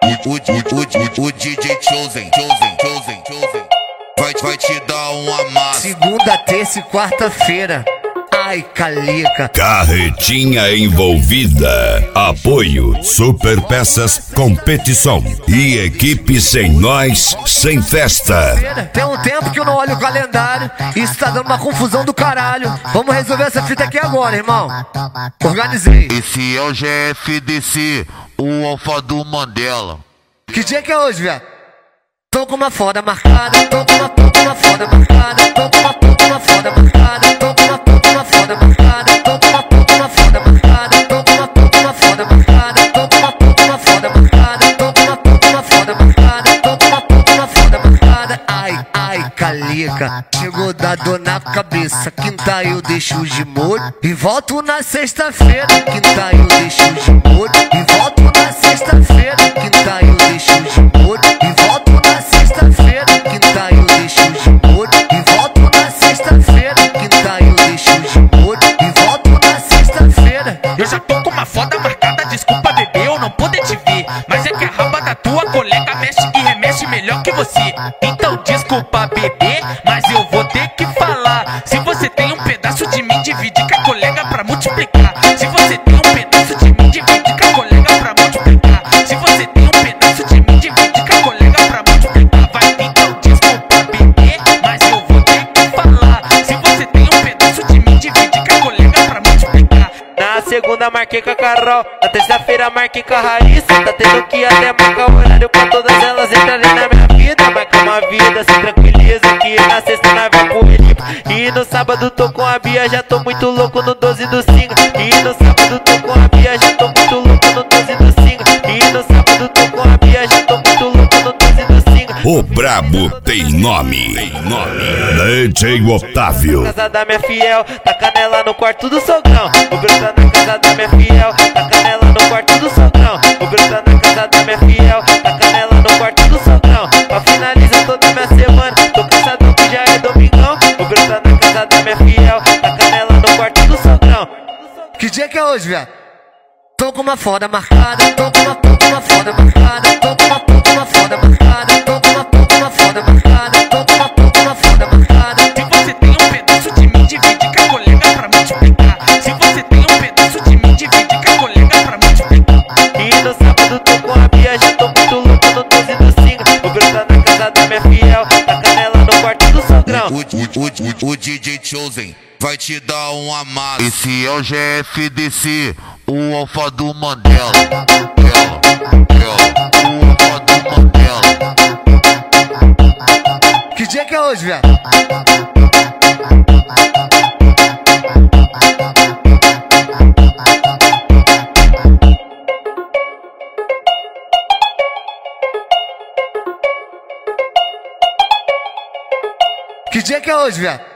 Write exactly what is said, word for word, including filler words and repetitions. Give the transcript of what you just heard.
O, o, o, o, o D J Chosen, Chosen, Chosen, Chosen vai, vai te dar um amasso. Segunda, terça e quarta-feira. Ai, calica. Carretinha envolvida. Apoio Super Peças Competição. E equipe sem nós, sem festa. Tem um tempo que eu não olho o calendário. Isso tá dando uma confusão do caralho. Vamos resolver essa fita aqui agora, irmão. Organizei. Esse é o G F D C, o alfa do Mandela. Que dia que é hoje, velho? Tô com uma foda marcada. Tô com uma, tô com uma foda marcada. Tô com uma, tô com uma foda marcada. Tô com uma, tô com uma foda marcada. Tô com uma, tô com uma foda marcada. Tô com uma, tô com uma foda marcada. Tô com uma, tô com uma foda marcada. Tô com uma, tô com uma foda marcada. Tô com uma, tô com uma foda marcada. Ai, ai, calica. Chegou da dor na cabeça. Quinta eu deixo de molho e volto na sexta-feira. Quinta eu deixo de molho e volto na sexta-feira. Quinta eu deixo de molho e volto na sexta-feira. Quinta eu deixo de molho e volto na sexta-feira. Quinta eu deixo de molho e volto na sexta-feira. Eu já tô com uma foda marcada, desculpa bebê, eu não poder te ver. Mas é que a raba da tua colega mexe e remexe melhor que você. Então desculpa bebê, mas eu vou ter que falar. Se você tem um pedaço de mim, divide com a colega pra multiplicar. Se você tem um pedaço de mim, divide com a colega pra multiplicar. Se você tem um pedaço de mim, divide com a colega pra multiplicar. Vai, então desculpa bebê, mas eu vou ter que falar. Se você tem um pedaço de mim, divide com a colega pra multiplicar. Na segunda marquei com a Carol, na terça-feira marquei com a Raíssa. Tá tendo que até marcar o horário pra todas elas entrarem na minha vida. Marca uma vida, se tranquiliza que na sexta nós vai pro Elipo. E no sábado tô com a Bia, já tô muito louco no doze do cinco. E no sábado tô com a Bia, já tô muito louco no doze do cinco. E no sábado tô com a Bia, já tô muito louco no doze do cinco. O brabo tem nome. Tem nome. D J Otávio. Casa da minha fiel, tá canela no quarto do sogrão. Vou brotar na casa da minha fiel, tá canela no quarto do sogrão. Vou brotar na casa da minha fiel, tá canela no quarto do sogrão. Pra finalizar toda minha semana, tô cansadão que já é domingão. Vou brotar na casa da minha fiel, tá canela no quarto do sogrão. Que dia que é hoje, velho? Tô com uma foda marcada. Tô com uma, tô com uma foda marcada. Tô com uma, tô com uma foda marcada. Tô com uma, tô com uma foda marcada. Tô com uma, tô com uma foda marcada. Se você tem um pedaço de mim, divide com a colega pra multiplicar. Se você tem um pedaço de mim, divide com a colega pra multiplicar. E no sábado tô com a Bia, já tô muito louco no doze do cinco. Vou brotar na casa da minha fiel, tá canela no quarto do sogrão. O, o, o, o, o D J Chosen vai te dar um amasso. Esse é o G F D C, o alfa do Mandela. Ela, ela, o alfa do Mandela. Que dia que é hoje, velho? Que dia que é hoje, velho?